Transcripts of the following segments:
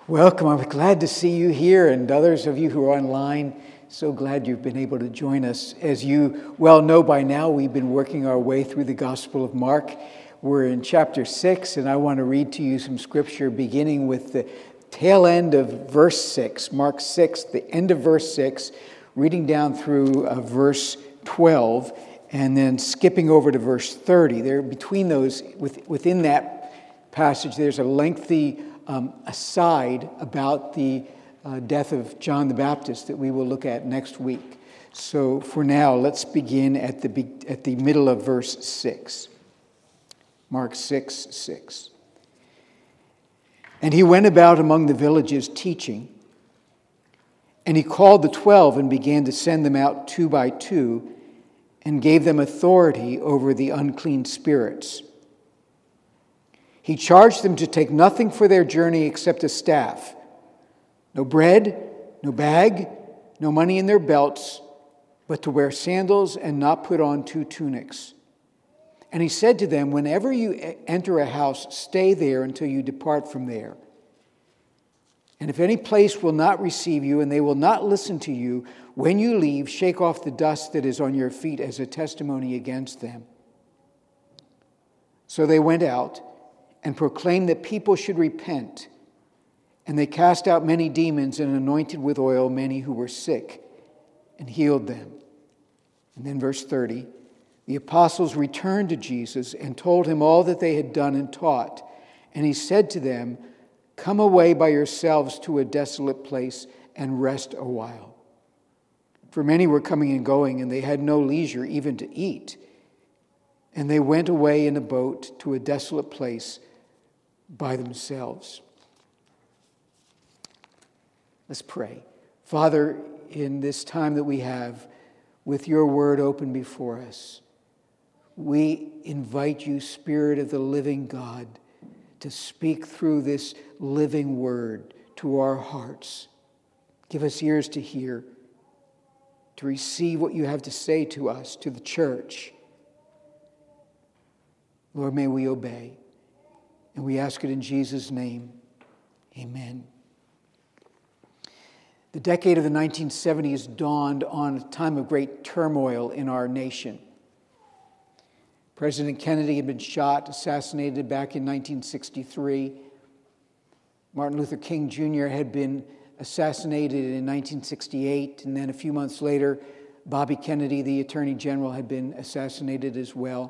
Welcome. I'm glad to see you here and others of you who are online. So glad you've been able to join us. As you well know by now, we've been working our way through the Gospel of Mark. We're in chapter 6, and I want to read to you some scripture beginning with the tail end of verse 6, Mark 6, the end of verse 6, reading down through verse 12, and then skipping over to verse 30. There, between those, within that passage, there's a lengthy aside about the death of John the Baptist that we will look at next week. So for now, let's begin at the middle of verse 6. Mark 6:6. And he went about among the villages teaching, and he called the 12 and began to send them out 2 by 2, and gave them authority over the unclean spirits. He charged them to take nothing for their journey except a staff, no bread, no bag, no money in their belts, but to wear sandals and not put on 2 tunics. And he said to them, whenever you enter a house, stay there until you depart from there. And if any place will not receive you and they will not listen to you, when you leave, shake off the dust that is on your feet as a testimony against them. So they went out and proclaimed that people should repent. And they cast out many demons and anointed with oil many who were sick and healed them. And then verse 30, the apostles returned to Jesus and told him all that they had done and taught. And he said to them, come away by yourselves to a desolate place and rest a while. For many were coming and going, and they had no leisure even to eat. And they went away in a boat to a desolate place by themselves. Let's pray. Father, in this time that we have, with your word open before us, we invite you, Spirit of the living God, to speak through this living word to our hearts. Give us ears to hear, to receive what you have to say to us, to the church. Lord, may we obey. And we ask it in Jesus' name. Amen. The decade of the 1970s dawned on a time of great turmoil in our nation. President Kennedy had been assassinated back in 1963. Martin Luther King Jr. had been assassinated in 1968, and then a few months later, Bobby Kennedy, the Attorney General, had been assassinated as well.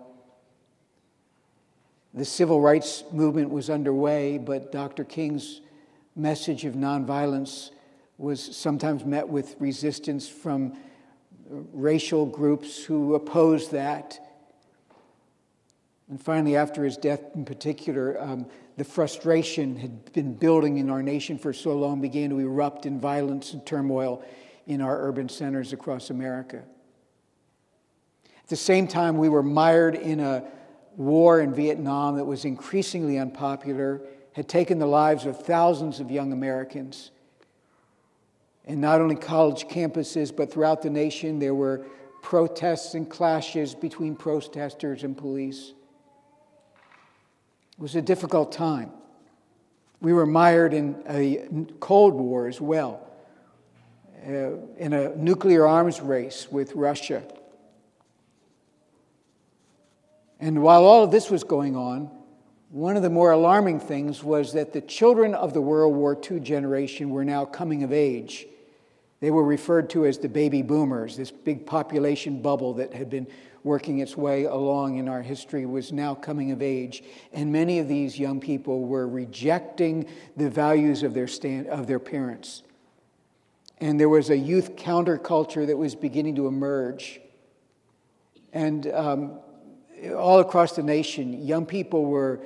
The civil rights movement was underway, but Dr. King's message of nonviolence was sometimes met with resistance from racial groups who opposed that. And finally, after his death in particular, the frustration had been building in our nation for so long began to erupt in violence and turmoil in our urban centers across America. At the same time, we were mired in a war in Vietnam that was increasingly unpopular, had taken the lives of thousands of young Americans. And not only college campuses, but throughout the nation, there were protests and clashes between protesters and police. It was a difficult time. We were mired in a Cold War as well, in a nuclear arms race with Russia. And while all of this was going on, one of the more alarming things was that the children of the World War II generation were now coming of age. They were referred to as the baby boomers. This big population bubble that had been working its way along in our history was now coming of age. And many of these young people were rejecting the values of their parents. And there was a youth counterculture that was beginning to emerge. And all across the nation, young people were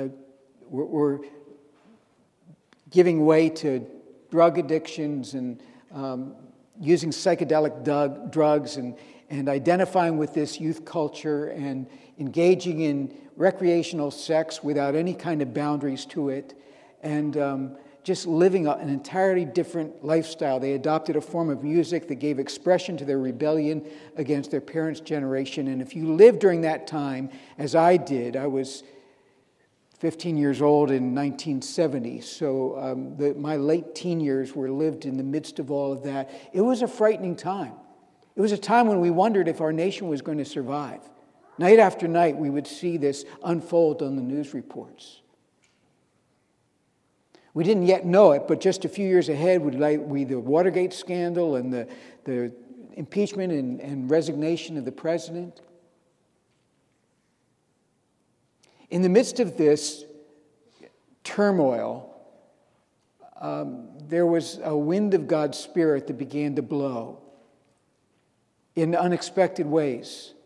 giving way to drug addictions and using psychedelic drugs and identifying with this youth culture and engaging in recreational sex without any kind of boundaries to it, and just living an entirely different lifestyle. They adopted a form of music that gave expression to their rebellion against their parents' generation. And if you lived during that time, as I did, I was 15 years old in 1970, so my late teen years were lived in the midst of all of that. It was a frightening time. It was a time when we wondered if our nation was going to survive. Night after night, we would see this unfold on the news reports. We didn't yet know it, but just a few years ahead would be the Watergate scandal and the impeachment and resignation of the president. In the midst of this turmoil, there was a wind of God's Spirit that began to blow in unexpected ways.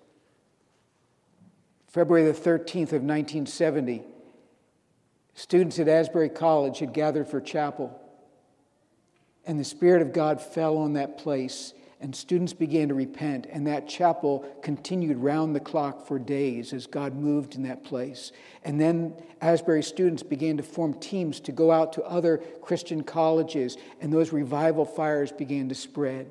February the 13th of 1970, students at Asbury College had gathered for chapel, and the Spirit of God fell on that place, and students began to repent, and that chapel continued round the clock for days as God moved in that place. And then Asbury students began to form teams to go out to other Christian colleges, and those revival fires began to spread.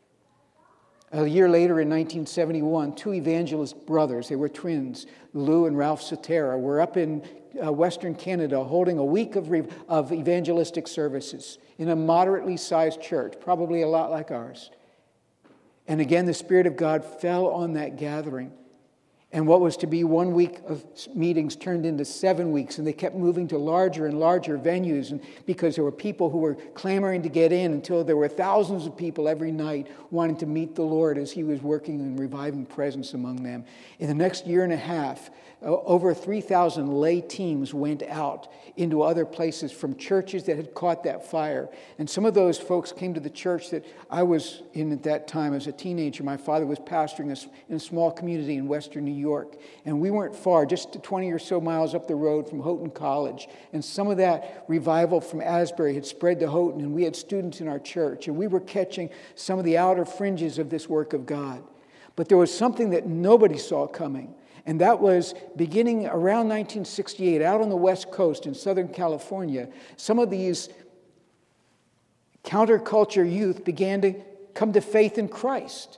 A year later, in 1971, two evangelist brothers, they were twins, Lou and Ralph Sotera, were up in Western Canada holding a week of evangelistic services in a moderately sized church, probably a lot like ours. And again, the Spirit of God fell on that gathering. And what was to be 1 week of meetings turned into 7 weeks, and they kept moving to larger and larger venues, and because there were people who were clamoring to get in, until there were thousands of people every night wanting to meet the Lord as He was working and reviving presence among them. In the next year and a half, over 3,000 lay teams went out into other places from churches that had caught that fire. And some of those folks came to the church that I was in at that time as a teenager. My father was pastoring in a small community in western New York. And we weren't far, just 20 or so miles up the road from Houghton College. And some of that revival from Asbury had spread to Houghton, and we had students in our church. And we were catching some of the outer fringes of this work of God. But there was something that nobody saw coming. And that was beginning around 1968, out on the West Coast in Southern California, some of these counterculture youth began to come to faith in Christ.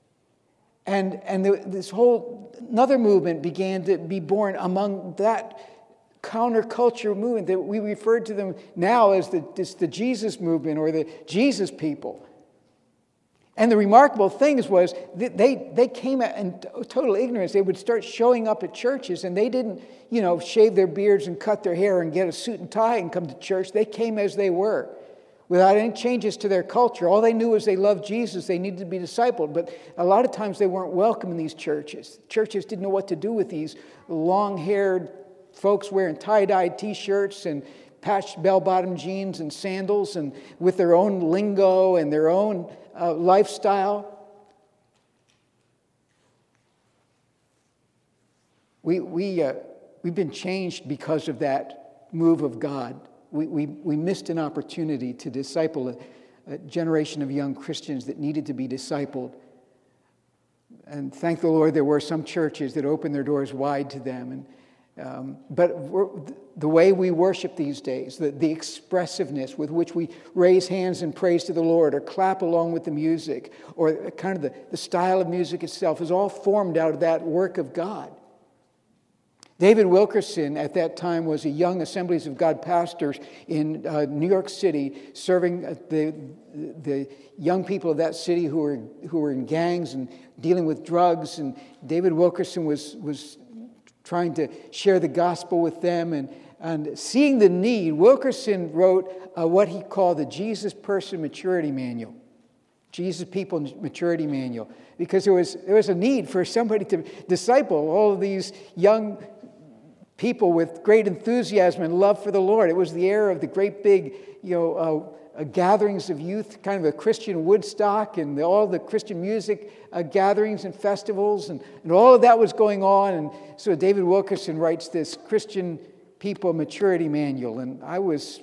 And this whole, another movement began to be born among that counterculture movement that we refer to them now as the Jesus movement or the Jesus people. And the remarkable thing was that they came in total ignorance. They would start showing up at churches, and they didn't, shave their beards and cut their hair and get a suit and tie and come to church. They came as they were, without any changes to their culture. All they knew was they loved Jesus. They needed to be discipled. But a lot of times they weren't welcome in these churches. Churches didn't know what to do with these long-haired folks wearing tie-dyed T-shirts and patched bell-bottom jeans and sandals, and with their own lingo and their own lifestyle. We've been changed because of that move of God. We missed an opportunity to disciple a generation of young Christians that needed to be discipled. And thank the Lord there were some churches that opened their doors wide to them. But the way we worship these days, the expressiveness with which we raise hands in praise to the Lord or clap along with the music, or kind of the style of music itself, is all formed out of that work of God. David Wilkerson at that time was a young Assemblies of God pastor in New York City, serving the young people of that city who were in gangs and dealing with drugs. And David Wilkerson was trying to share the gospel with them, and seeing the need, Wilkerson wrote what he called the Jesus Person Maturity Manual, Jesus People Maturity Manual, because there was a need for somebody to disciple all of these young people with great enthusiasm and love for the Lord. It was the era of the great big, gatherings of youth, kind of a Christian Woodstock, and all the Christian music gatherings and festivals, and all of that was going on. And so David Wilkerson writes this Christian People Maturity Manual. And I was,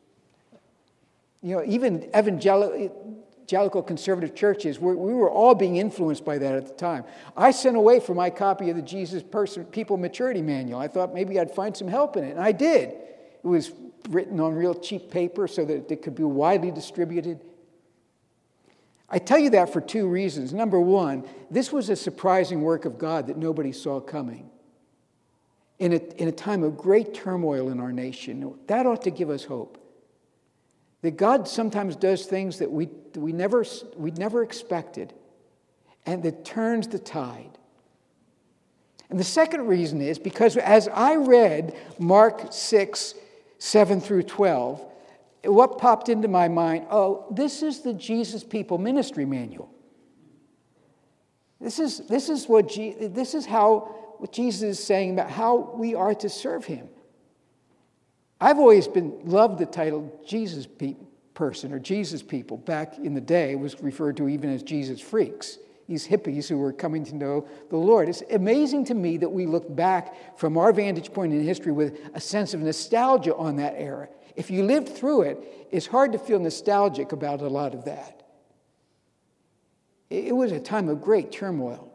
even evangelical conservative churches, we were all being influenced by that at the time. I sent away for my copy of the Jesus People Maturity Manual. I thought maybe I'd find some help in it, and I did. It was written on real cheap paper so that it could be widely distributed. I tell you that for two reasons. Number one, this was a surprising work of God that nobody saw coming. in a time of great turmoil in our nation. That ought to give us hope. That God sometimes does things that we never expected, and that turns the tide. And the second reason is because as I read Mark 6, 7 through 12, what popped into my mind, this is the Jesus People Ministry Manual. This is what Jesus is saying about how we are to serve him. I've always loved the title Jesus person or Jesus people. Back in the day, it was referred to even as Jesus freaks. These hippies who were coming to know the Lord. It's amazing to me that we look back from our vantage point in history with a sense of nostalgia on that era. If you lived through it, it's hard to feel nostalgic about a lot of that. It was a time of great turmoil.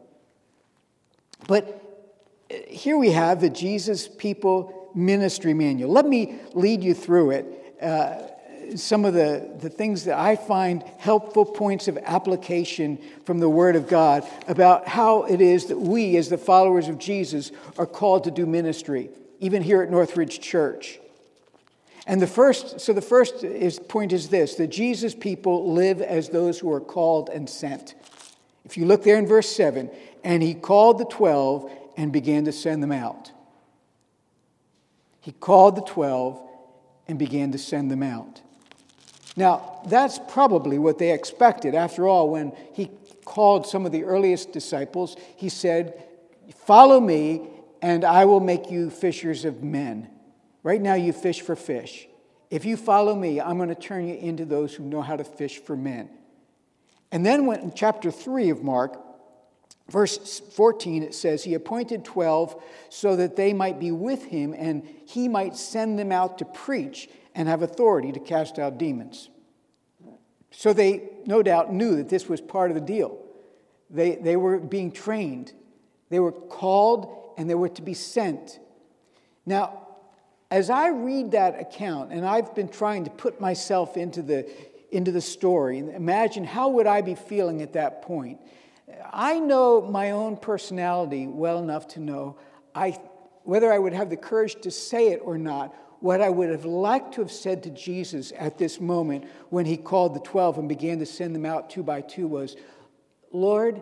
But here we have the Jesus People Ministry Manual. Let me lead you through it. Some of the things that I find helpful points of application from the Word of God about how it is that we, as the followers of Jesus, are called to do ministry, even here at Northridge Church. And the first point is this, that Jesus people live as those who are called and sent. If you look there in verse 7, and he called the 12 and began to send them out. He called the 12 and began to send them out. Now, that's probably what they expected. After all, when he called some of the earliest disciples, he said, "Follow me, and I will make you fishers of men." Right now, you fish for fish. If you follow me, I'm going to turn you into those who know how to fish for men. And then when in chapter 3 of Mark, verse 14, it says, he appointed 12 so that they might be with him and he might send them out to preach and have authority to cast out demons. So they no doubt knew that this was part of the deal. They were being trained. They were called and they were to be sent. Now, as I read that account, and I've been trying to put myself into the story, and imagine how would I be feeling at that point. I know my own personality well enough to know whether I would have the courage to say it or not. What I would have liked to have said to Jesus at this moment when he called the 12 and began to send them out 2 by 2 was, "Lord,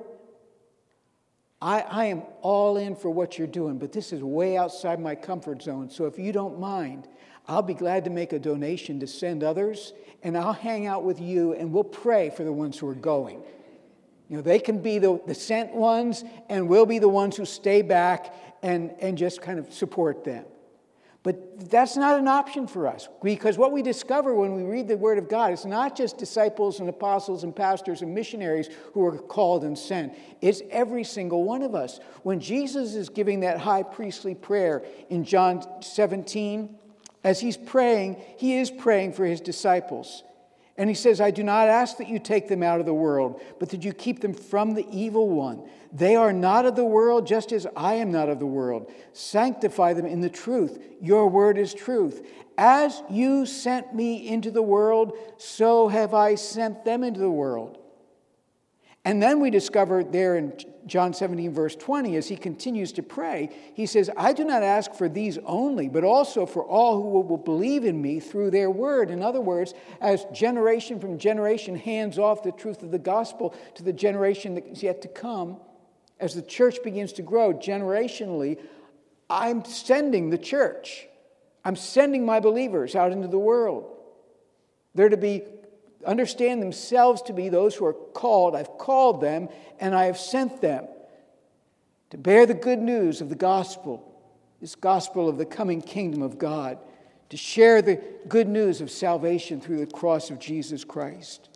I am all in for what you're doing, but this is way outside my comfort zone. So if you don't mind, I'll be glad to make a donation to send others, and I'll hang out with you, and we'll pray for the ones who are going. You know, they can be the sent ones, and we'll be the ones who stay back and just kind of support them." But that's not an option for us, because what we discover when we read the Word of God is not just disciples and apostles and pastors and missionaries who are called and sent. It's every single one of us. When Jesus is giving that high priestly prayer in John 17, as he's praying, he is praying for his disciples. And he says, "I do not ask that you take them out of the world, but that you keep them from the evil one. They are not of the world, just as I am not of the world. Sanctify them in the truth. Your word is truth. As you sent me into the world, so have I sent them into the world." And then we discover there in John 17, verse 20, as he continues to pray, he says, "I do not ask for these only, but also for all who will believe in me through their word." In other words, as generation from generation hands off the truth of the gospel to the generation that is yet to come, as the church begins to grow generationally, I'm sending the church. I'm sending my believers out into the world. They're to understand themselves to be those who are called. I've called them and I have sent them to bear the good news of the gospel, this gospel of the coming kingdom of God, to share the good news of salvation through the cross of Jesus Christ.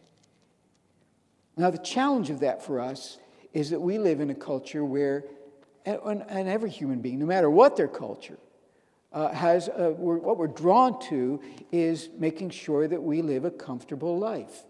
Now, the challenge of that for us is that we live in a culture where, and every human being, no matter what their culture, what we're drawn to is making sure that we live a comfortable life.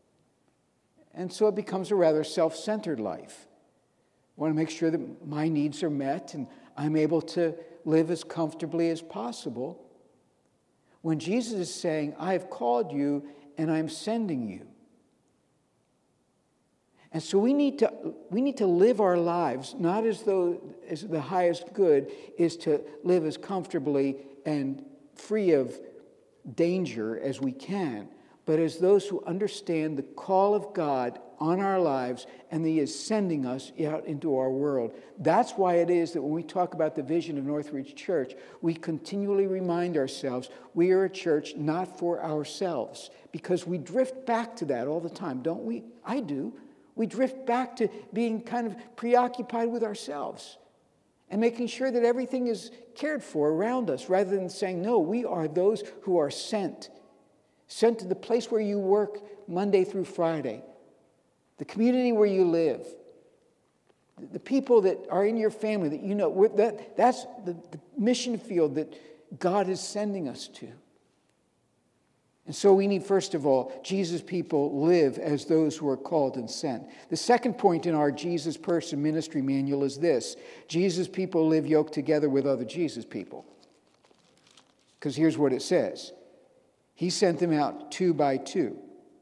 And so it becomes a rather self-centered life. I want to make sure that my needs are met and I'm able to live as comfortably as possible. When Jesus is saying, "I have called you and I'm sending you." And so we need to live our lives not as though as the highest good is to live as comfortably and free of danger as we can, but as those who understand the call of God on our lives and that He is sending us out into our world. That's why it is that when we talk about the vision of Northridge Church, we continually remind ourselves we are a church not for ourselves, because we drift back to that all the time, don't we? I do. We drift back to being kind of preoccupied with ourselves and making sure that everything is cared for around us, rather than saying, no, we are those who are sent to the place where you work Monday through Friday, the community where you live, the people that are in your family that you know. That's the mission field that God is sending us to. And so we need, first of all, Jesus people live as those who are called and sent. The second point in our Jesus Person Ministry Manual is this: Jesus people live yoked together with other Jesus people. Because here's what it says. He sent them out 2 by 2.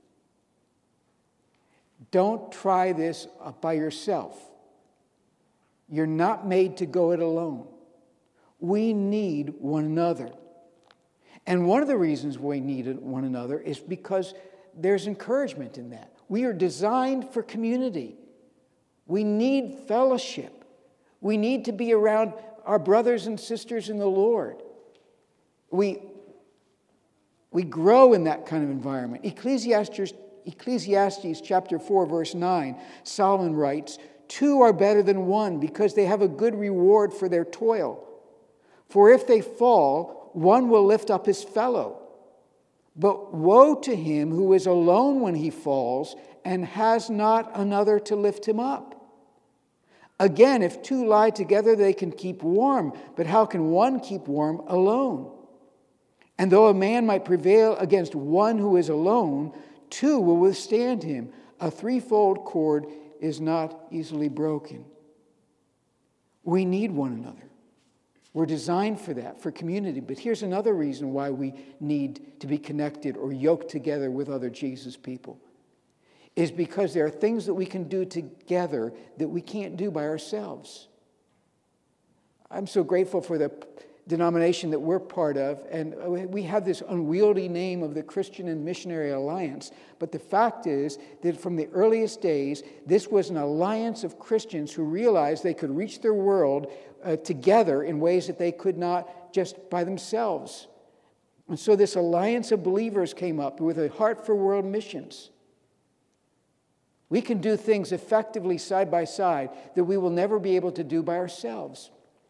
Don't try this by yourself. You're not made to go it alone. We need one another. And one of the reasons we need one another is because there's encouragement in that. We are designed for community. We need fellowship. We need to be around our brothers and sisters in the Lord. We grow in that kind of environment. Ecclesiastes chapter 4, verse 9, Solomon writes, 2 are better than 1 because they have a good reward for their toil. For if they fall, one will lift up his fellow. But woe to him who is alone when he falls and has not another to lift him up. Again, if 2 lie together, they can keep warm. But how can one keep warm alone? And though a man might prevail against one who is alone, 2 will withstand him. A threefold cord is not easily broken. We need one another. We're designed for that, for community. But here's another reason why we need to be connected or yoked together with other Jesus people. Is because there are things that we can do together that we can't do by ourselves. I'm so grateful for the denomination that we're part of, and we have this unwieldy name of the Christian and Missionary Alliance, but the fact is that from the earliest days, this was an alliance of Christians who realized they could reach their world together in ways that they could not just by themselves. And so this alliance of believers came up with a heart for world missions. We can do things effectively side by side that we will never be able to do by ourselves.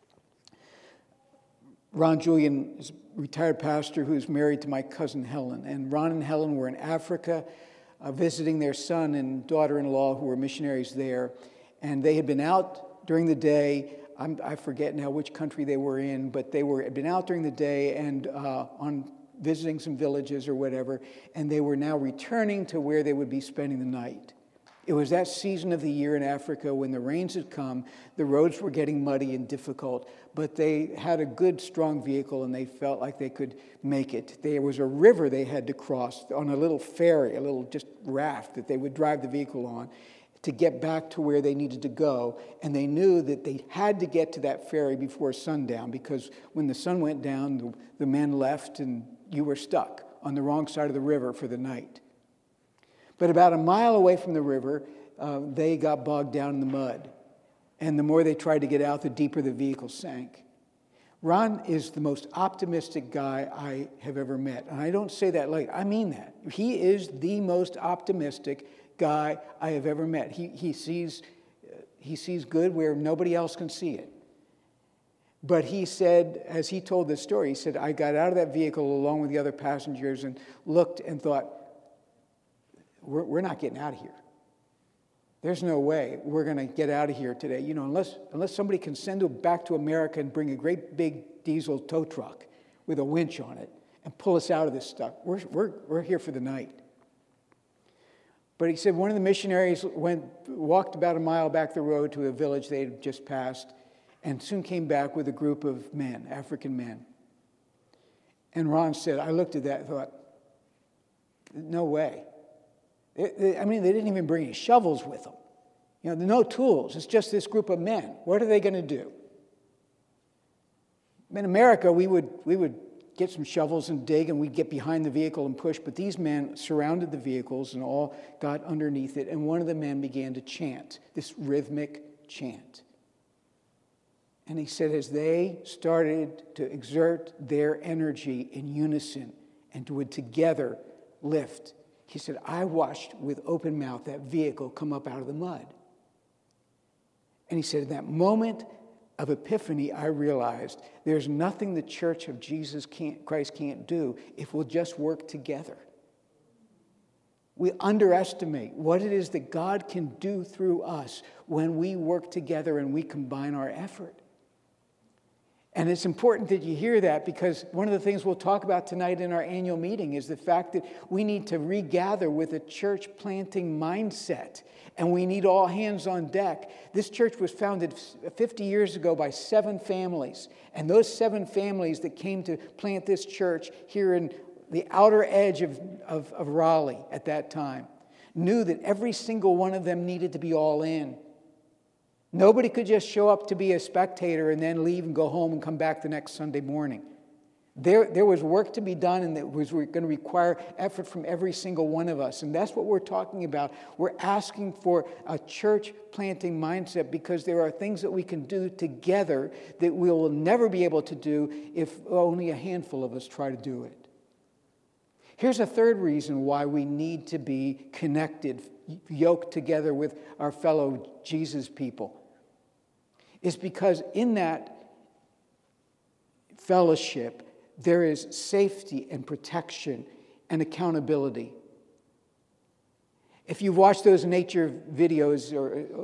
Ron Julian is a retired pastor who's married to my cousin Helen. And Ron and Helen were in Africa visiting their son and daughter-in-law who were missionaries there. And they had been out during the day. I forget now which country they were in, but they had been out during the day and on visiting some villages or whatever. And they were now returning to where they would be spending the night. It was that season of the year in Africa when the rains had come. The roads were getting muddy and difficult, but they had a good, strong vehicle, and they felt like they could make it. There was a river they had to cross on a little ferry, a little just raft that they would drive the vehicle on to get back to where they needed to go. And they knew that they had to get to that ferry before sundown, because when the sun went down, the men left, and you were stuck on the wrong side of the river for the night. But about a mile away from the river, they got bogged down in the mud. And the more they tried to get out, the deeper the vehicle sank. Ron is the most optimistic guy I have ever met. And I don't say that lightly. I mean that. He is the most optimistic guy I have ever met. He sees good where nobody else can see it. But he said, as he told this story, he said, I got out of that vehicle along with the other passengers and looked and thought, we're not getting out of here. There's no way we're going to get out of here today. You know, unless somebody can send it back to America and bring a great big diesel tow truck with a winch on it and pull us out of this stuff. We're here for the night. But he said one of the missionaries walked about a mile back the road to a village they had just passed, and soon came back with a group of men, African men. And Ron said, I looked at that and thought, no way. They didn't even bring any shovels with them. No tools. It's just this group of men. What are they going to do? In America, we would get some shovels and dig, and we'd get behind the vehicle and push. But these men surrounded the vehicles and all got underneath it. And one of the men began to chant, this rhythmic chant. And he said, as they started to exert their energy in unison and would together lift, he said, I watched with open mouth that vehicle come up out of the mud. And he said, in that moment of epiphany, I realized there's nothing the Church of Jesus Christ can't do if we'll just work together. We underestimate what it is that God can do through us when we work together and we combine our effort. And it's important that you hear that, because one of the things we'll talk about tonight in our annual meeting is the fact that we need to regather with a church planting mindset, and we need all hands on deck. This church was founded 50 years ago by 7 families, and those 7 families that came to plant this church here in the outer edge of Raleigh at that time knew that every single one of them needed to be all in. Nobody could just show up to be a spectator and then leave and go home and come back the next Sunday morning. There was work to be done, and it was going to require effort from every single one of us. And that's what we're talking about. We're asking for a church planting mindset, because there are things that we can do together that we will never be able to do if only a handful of us try to do it. Here's a third reason why we need to be connected, yoked together with our fellow Jesus people. Is because in that fellowship, there is safety and protection and accountability. If you've watched those nature videos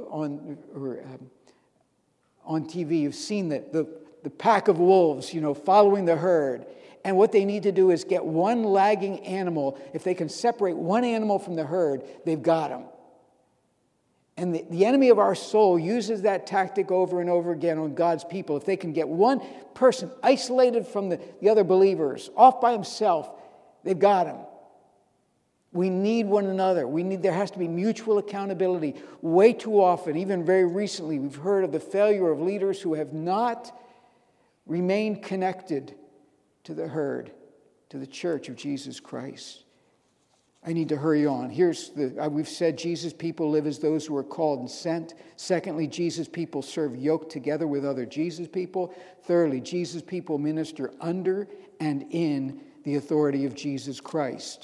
on TV, you've seen the pack of wolves, following the herd. And what they need to do is get one lagging animal. If they can separate one animal from the herd, they've got him. And the enemy of our soul uses that tactic over and over again on God's people. If they can get one person isolated from the other believers, off by himself, they've got him. We need one another. There has to be mutual accountability. Way too often, even very recently, we've heard of the failure of leaders who have not remained connected to the herd, to the church of Jesus Christ. I need to hurry on. We've said Jesus people live as those who are called and sent. Secondly, Jesus people serve yoked together with other Jesus people. Thirdly, Jesus people minister under and in the authority of Jesus Christ.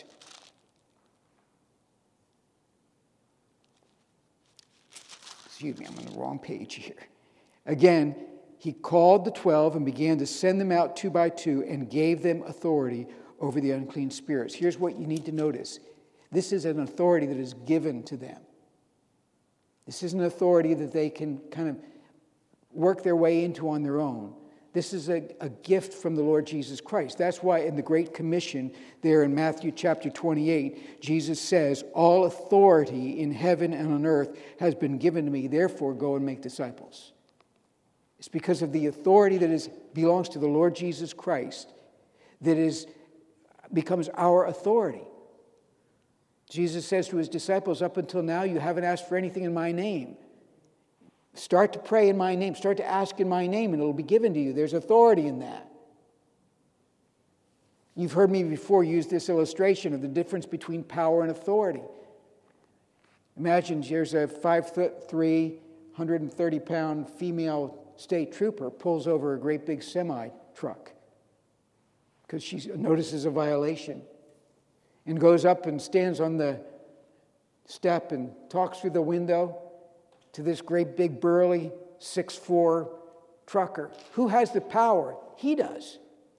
Excuse me, I'm on the wrong page here. Again, he called the 12 and began to send them out 2 by 2 and gave them authority over the unclean spirits. Here's what you need to notice. This is an authority that is given to them. This is an authority that they can kind of work their way into on their own. This is a gift from the Lord Jesus Christ. That's why in the Great Commission there in Matthew chapter 28, Jesus says, all authority in heaven and on earth has been given to me. Therefore, go and make disciples. It's because of the authority that belongs to the Lord Jesus Christ that becomes our authority. Jesus says to his disciples, up until now, you haven't asked for anything in my name. Start to pray in my name. Start to ask in my name, and it'll be given to you. There's authority in that. You've heard me before use this illustration of the difference between power and authority. Imagine there's a 5'3", 130-pound female state trooper pulls over a great big semi truck because she notices a violation and goes up and stands on the step and talks through the window to this great big burly 6'4" trucker. Who has the power? He does.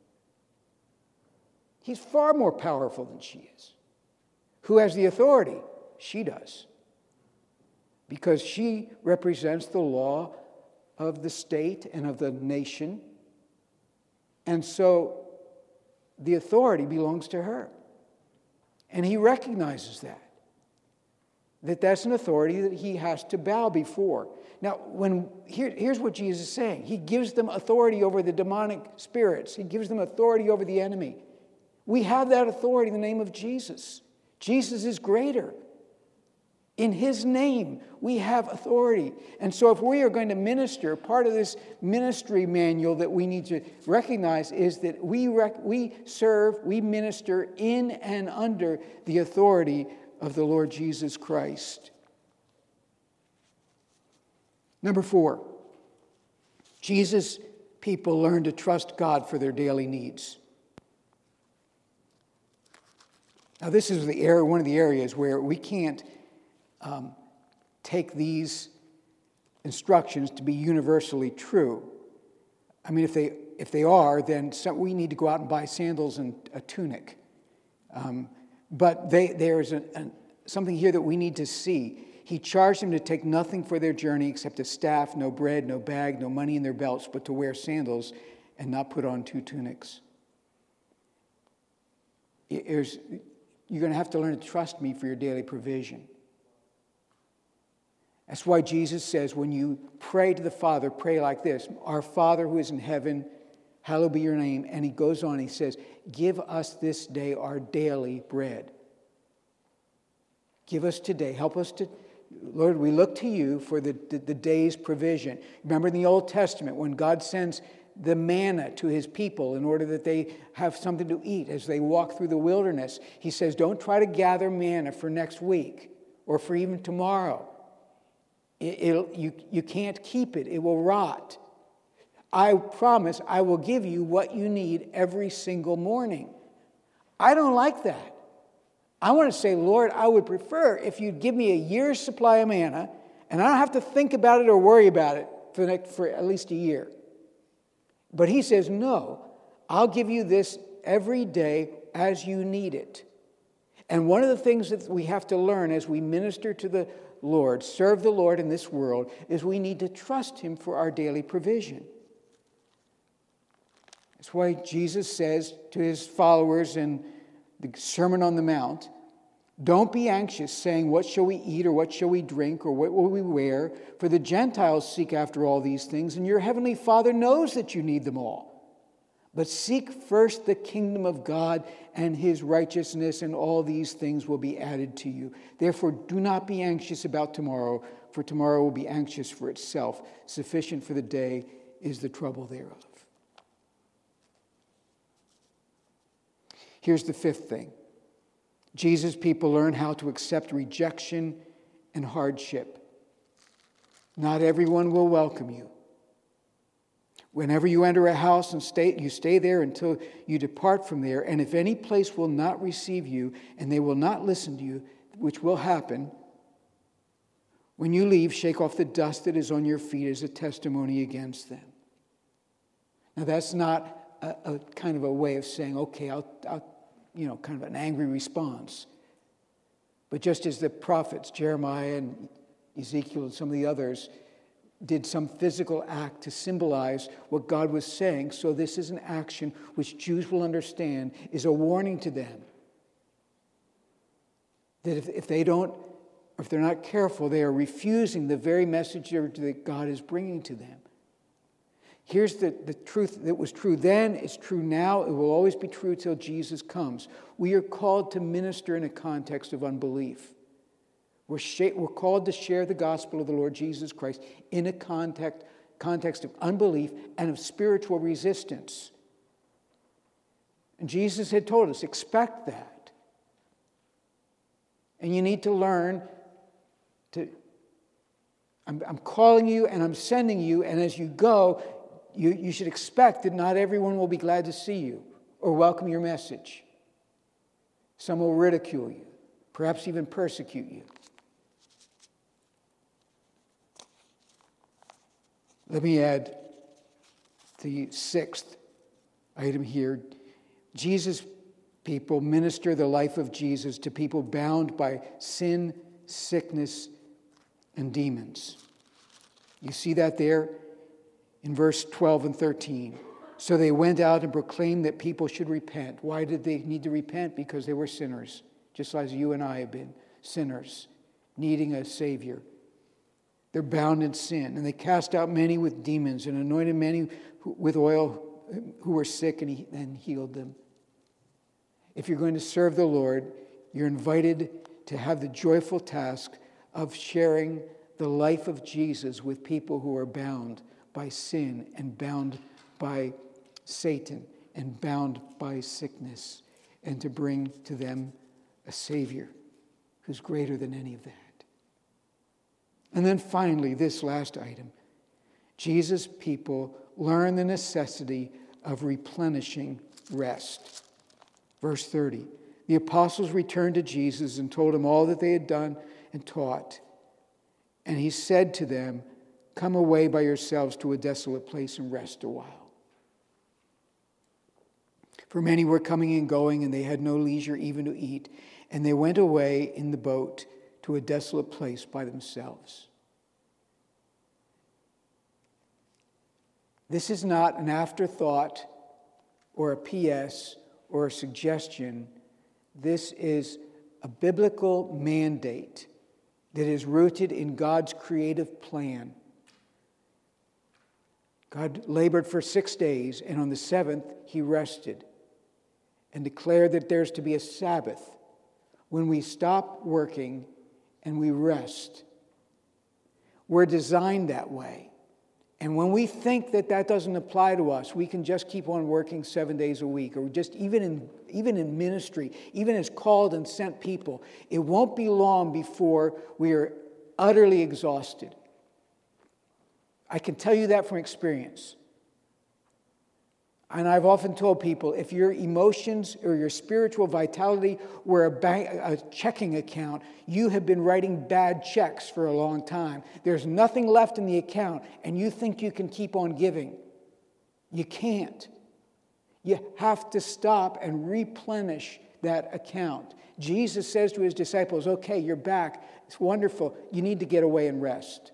He's far more powerful than she is. Who has the authority? She does. Because she represents the law of the state and of the nation. And so the authority belongs to her. And he recognizes that that's an authority that he has to bow before. Now, here's what Jesus is saying. He gives them authority over the demonic spirits. He gives them authority over the enemy. We have that authority in the name of Jesus. Jesus is greater. In His name, we have authority. And so if we are going to minister, part of this ministry manual that we need to recognize is that we minister in and under the authority of the Lord Jesus Christ. Number 4, Jesus' people learn to trust God for their daily needs. Now, this is one of the areas where we can't take these instructions to be universally true. I mean, if they are, then we need to go out and buy sandals and a tunic. But there's something here that we need to see. He charged them to take nothing for their journey except a staff, no bread, no bag, no money in their belts, but to wear sandals and not put on 2 tunics. You're going to have to learn to trust me for your daily provision. That's why Jesus says when you pray to the Father, pray like this: Our Father who is in heaven, hallowed be your name. And he goes on, he says, give us this day our daily bread. Give us today. Help us to, Lord, we look to you for the day's provision. Remember in the Old Testament when God sends the manna to his people in order that they have something to eat as they walk through the wilderness. He says, don't try to gather manna for next week or for even tomorrow. You can't keep it. It will rot. I promise I will give you what you need every single morning. I don't like that. I want to say, Lord, I would prefer if you'd give me a year's supply of manna and I don't have to think about it or worry about it for at least a year. But he says, no, I'll give you this every day as you need it. And one of the things that we have to learn as we minister to the Lord, serve the Lord in this world, is we need to trust him for our daily provision. That's why Jesus says to his followers in the Sermon on the Mount, don't be anxious, saying, what shall we eat, or what shall we drink, or what will we wear? For the Gentiles seek after all these things, and your heavenly Father knows that you need them all. But seek first the kingdom of God and his righteousness, and all these things will be added to you. Therefore, do not be anxious about tomorrow, for tomorrow will be anxious for itself. Sufficient for the day is the trouble thereof. Here's the 5th thing. Jesus' people learn how to accept rejection and hardship. Not everyone will welcome you. Whenever you enter a house and you stay there until you depart from there, and if any place will not receive you and they will not listen to you, which will happen, when you leave, shake off the dust that is on your feet as a testimony against them. Now that's not a kind of a way of saying, okay, I'll kind of an angry response. But just as the prophets, Jeremiah and Ezekiel and some of the others, did some physical act to symbolize what God was saying, so this is an action which Jews will understand is a warning to them. That if they don't, or if they're not careful, they are refusing the very message that God is bringing to them. Here's the truth that was true then, it's true now, it will always be true till Jesus comes. We are called to minister in a context of unbelief. We're called to share the gospel of the Lord Jesus Christ in a context of unbelief and of spiritual resistance. And Jesus had told us, expect that. And you need to learn to, I'm calling you and I'm sending you, and as you go, you should expect that not everyone will be glad to see you or welcome your message. Some will ridicule you, perhaps even persecute you. Let me add the 6th item here. Jesus' people minister the life of Jesus to people bound by sin, sickness, and demons. You see that there in verse 12 and 13. So they went out and proclaimed that people should repent. Why did they need to repent? Because they were sinners, just as you and I have been sinners, needing a Savior. They're bound in sin. And they cast out many with demons and anointed many with oil who were sick and healed them. If you're going to serve the Lord, you're invited to have the joyful task of sharing the life of Jesus with people who are bound by sin and bound by Satan and bound by sickness, and to bring to them a Savior who's greater than any of that. And then finally, this last item. Jesus' people learn the necessity of replenishing rest. Verse 30. The apostles returned to Jesus and told him all that they had done and taught. And he said to them, "Come away by yourselves to a desolate place and rest a while." For many were coming and going, and they had no leisure even to eat. And they went away in the boat to a desolate place by themselves. This is not an afterthought or a PS or a suggestion. This is a biblical mandate that is rooted in God's creative plan. God labored for 6 days, and on the seventh he rested and declared that there's to be a Sabbath when we stop working and we rest. We're designed that way. And when we think that that doesn't apply to us, we can just keep on working 7 days a week, or just even in ministry, even as called and sent people, it won't be long before we are utterly exhausted. I can tell you that from experience. And I've often told people, if your emotions or your spiritual vitality were a checking account, you have been writing bad checks for a long time. There's nothing left in the account, and you think you can keep on giving. You can't. You have to stop and replenish that account. Jesus says to his disciples, "Okay, you're back. It's wonderful. You need to get away and rest."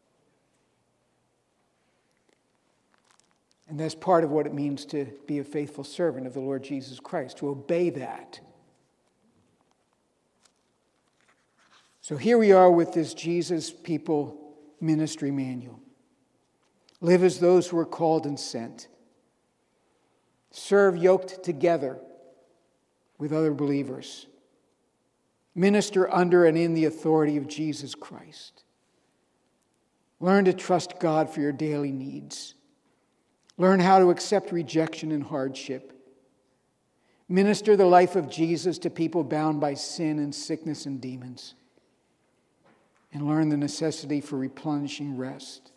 And that's part of what it means to be a faithful servant of the Lord Jesus Christ, to obey that. So here we are with this Jesus People Ministry Manual. Live as those who are called and sent. Serve yoked together with other believers. Minister under and in the authority of Jesus Christ. Learn to trust God for your daily needs. Learn how to accept rejection and hardship. Minister the life of Jesus to people bound by sin and sickness and demons. And learn the necessity for replenishing rest.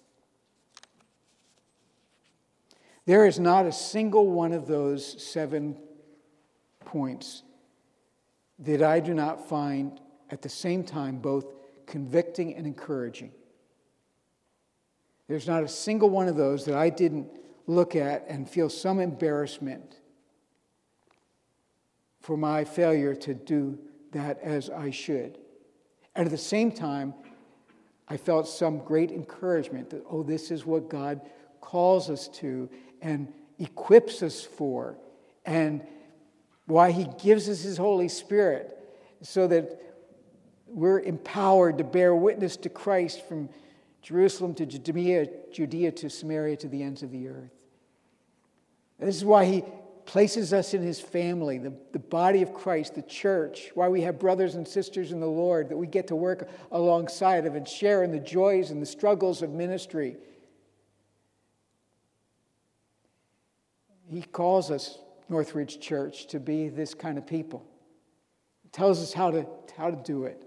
There is not a single one of those 7 points that I do not find at the same time both convicting and encouraging. There's not a single one of those that I didn't look at and feel some embarrassment for my failure to do that as I should. And at the same time, I felt some great encouragement that, this is what God calls us to and equips us for, and why he gives us his Holy Spirit, so that we're empowered to bear witness to Christ from Jerusalem to Judea to Samaria to the ends of the earth. This is why he places us in his family, the body of Christ, the church, why we have brothers and sisters in the Lord that we get to work alongside of and share in the joys and the struggles of ministry. He calls us, Northridge Church, to be this kind of people. He tells us how to do it.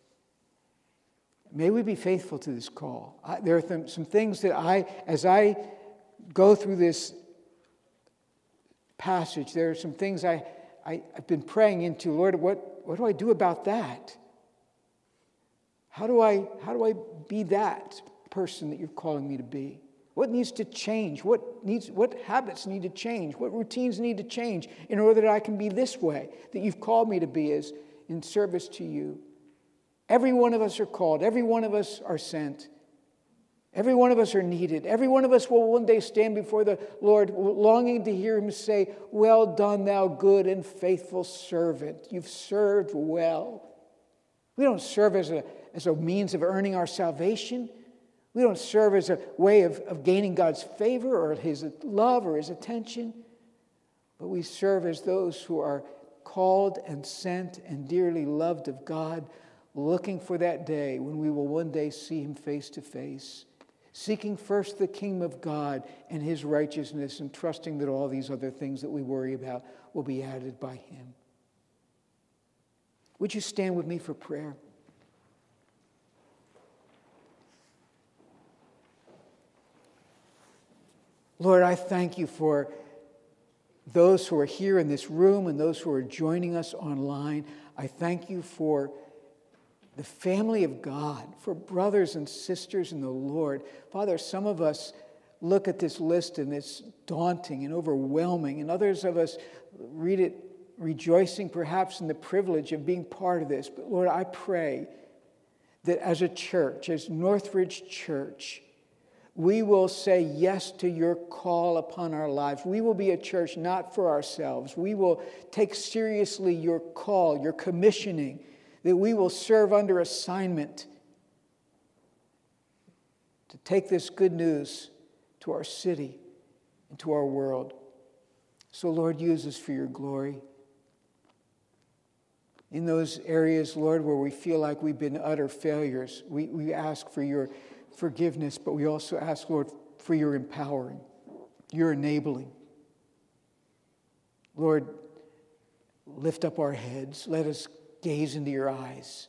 May we be faithful to this call. There are some things that as I go through this passage, there are some things I've been praying into. Lord, what do I do about that? How do I be that person that you're calling me to be? What needs to change? What habits need to change? What routines need to change in order that I can be this way that you've called me to be as in service to you? Every one of us are called. Every one of us are sent. Every one of us are needed. Every one of us will one day stand before the Lord longing to hear him say, "Well done, thou good and faithful servant. You've served well." We don't serve as a means of earning our salvation. We don't serve as a way of gaining God's favor or his love or his attention. But we serve as those who are called and sent and dearly loved of God, looking for that day when we will one day see him face to face, seeking first the kingdom of God and his righteousness, and trusting that all these other things that we worry about will be added by him. Would you stand with me for prayer? Lord, I thank you for those who are here in this room and those who are joining us online. I thank you for the family of God, for brothers and sisters in the Lord. Father, some of us look at this list and it's daunting and overwhelming, and others of us read it rejoicing perhaps in the privilege of being part of this. But Lord, I pray that as a church, as Northridge Church, we will say yes to your call upon our lives. We will be a church not for ourselves. We will take seriously your call, your commissioning, that we will serve under assignment to take this good news to our city and to our world. So, Lord, use us for your glory. In those areas, Lord, where we feel like we've been utter failures, we ask for your forgiveness, but we also ask, Lord, for your empowering, your enabling. Lord, lift up our heads. Let us gaze into your eyes.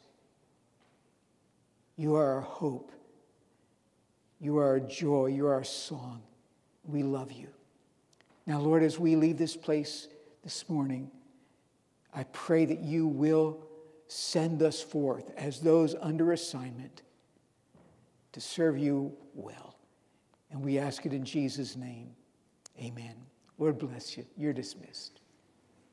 You are our hope. You are our joy. You are our song. We love you. Now, Lord, as we leave this place this morning, I pray that you will send us forth as those under assignment to serve you well. And we ask it in Jesus' name. Amen. Lord bless you. You're dismissed.